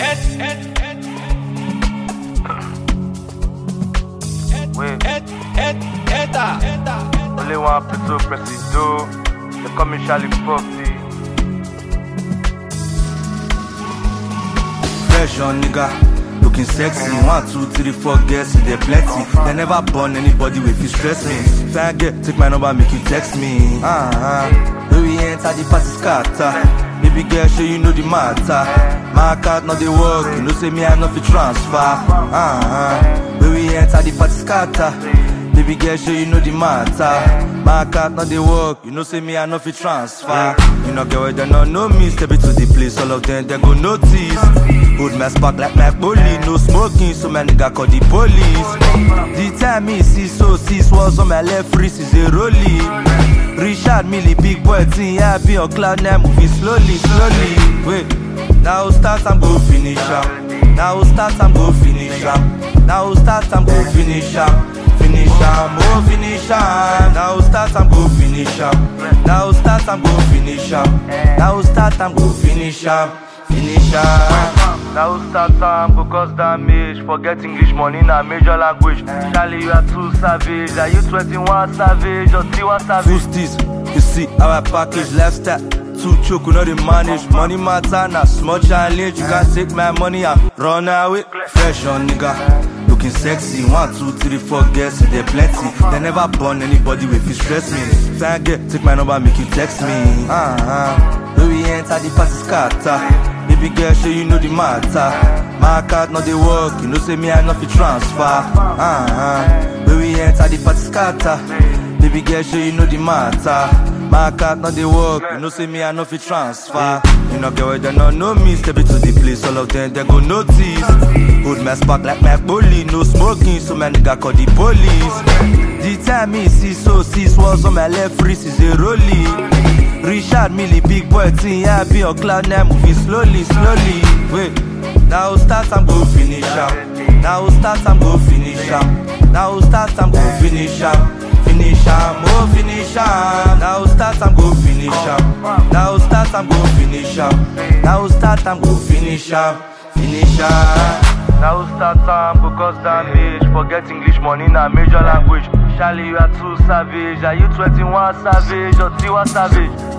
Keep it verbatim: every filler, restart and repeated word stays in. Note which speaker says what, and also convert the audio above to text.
Speaker 1: Wait. Only one Pluto Presido. They call me Charlie Puffy.
Speaker 2: Fresh on nigga, looking sexy. One, two, three, four girls, see they plenty. They never born anybody with you stress me. If I get, take my number, make you text me. Uh-huh. When we enter the party scatter. Baby girl, show you know the matter. My card not the work, you know say me I not fit transfer. Uh-huh. When we enter the party scatter. Baby girl, show you know the matter. My card not the work, you know say me I not fit transfer. You know girl, they don't know me, step into the place, all of them they go notice. Hold my spark like my bully, no smoking, so my nigga call the police. The time me see so six was on my left wrist is a rollie. Richard Millie, big boy, thing, yeah, be on cloud nine, moving slowly, slowly. Wait, now start, I'm go finish am. Now start, I'm go finish am. Now start, I'm go finish am. Finish am, oh finish am. Now start, I'm go finish am. Now start, I'm go finish am. Now start, I'm go finish am. Finish am.
Speaker 1: Now start time go cause damage. Forget English money na major language. Charlie, you are too savage. Are you twenty-one savage or Tiwa savage?
Speaker 2: Boosties, you see our package lifestyle. Too choke, we know the manage. Money matter, na small challenge. You can't take my money and run away. Fresh on nigga, looking sexy. One, two, three, four girls, see they plenty. They never born anybody with you stress me. If I get, take my number, make you text me. Uh-huh. When we enter the party scatter. Baby girl, show you know the matter. My card not the work, you know say me I not fit transfer. Uh-huh. When we enter the party scatter. Baby girl, show you know the matter. My card not the work, you know say me I not fit transfer. You know girl, they don't know me, step into the place, all of them they go notice. Hold my spark like my bully, no smoking, so my nigga call the police. The time me see so six was on my left wrist is a rollie. Richard Millie, big boy, thing, yeah, be on cloud nine, moving slowly, slowly. Wait, now start, I'm go finish am. Now start, I'm go finish am. Now start, I'm go finish am. Finish am, oh finish am. Now start, I'm go finish am. Now start, I'm go finish am. Now start, I'm go finish am. Finish am.
Speaker 1: Now start time go cause damage. Forget English money na major language. Charlie, you are too savage. Are you twenty-one savage or Tiwa savage?